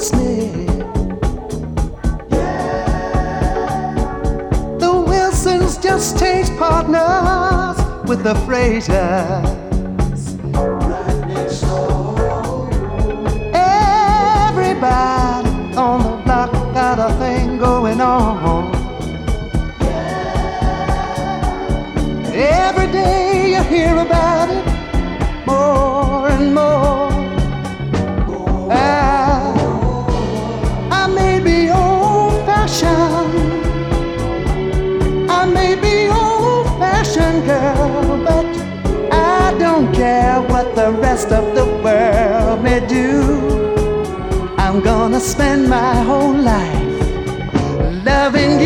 Smith. The Wilsons just changed partners with the Frasers. Everybody on the block got a thing going on. Every day you hear about it more and more. I may be old-fashioned, I may be old-fashioned, girl, but I don't care what the rest of the world may do. I'm gonna spend my whole life loving